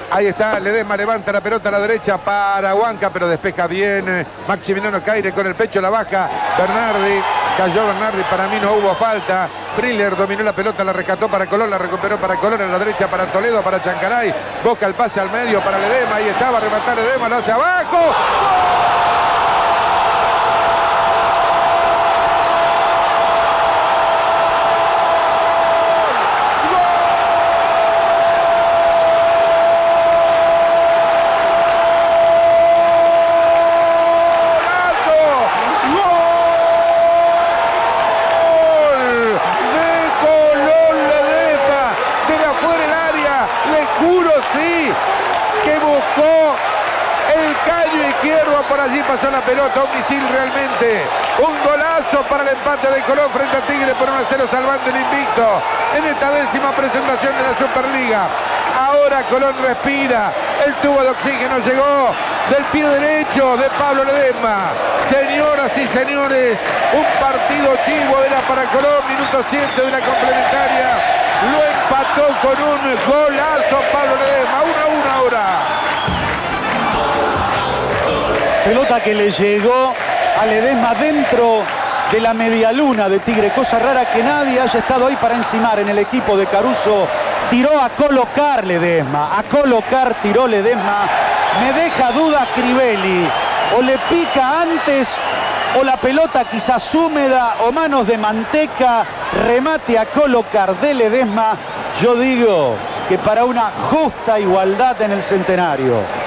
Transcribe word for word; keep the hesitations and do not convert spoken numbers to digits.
Ahí está, Ledesma levanta la pelota a la derecha para Huanca, pero despeja bien. Maximiliano Caire con el pecho la baja. Bernardi, cayó Bernardi, para mí no hubo falta. Friller dominó la pelota, la rescató para Colón, la recuperó para Colón, en la derecha para Toledo, para Chancalay. Busca el pase al medio para Ledesma, ahí estaba, a rematar Ledesma, lo hace abajo. Por allí pasó la pelota, un misil realmente. Un golazo para el empate de Colón frente a Tigre por uno a cero, salvando el invicto en esta décima presentación de la Superliga. Ahora Colón respira, el tubo de oxígeno llegó del pie derecho de Pablo Ledesma. Señoras y señores, un partido chivo era para Colón, minuto siete de la complementaria. Lo empató con un golazo Pablo Ledesma, uno a uno ahora. Pelota que le llegó a Ledesma dentro de la medialuna de Tigre. Cosa rara que nadie haya estado ahí para encimar en el equipo de Caruso. Tiró a colocar Ledesma. A colocar tiró Ledesma. Me deja duda Crivelli. O le pica antes o la pelota quizás húmeda o manos de manteca. Remate a colocar de Ledesma. Yo digo que para una justa igualdad en el centenario.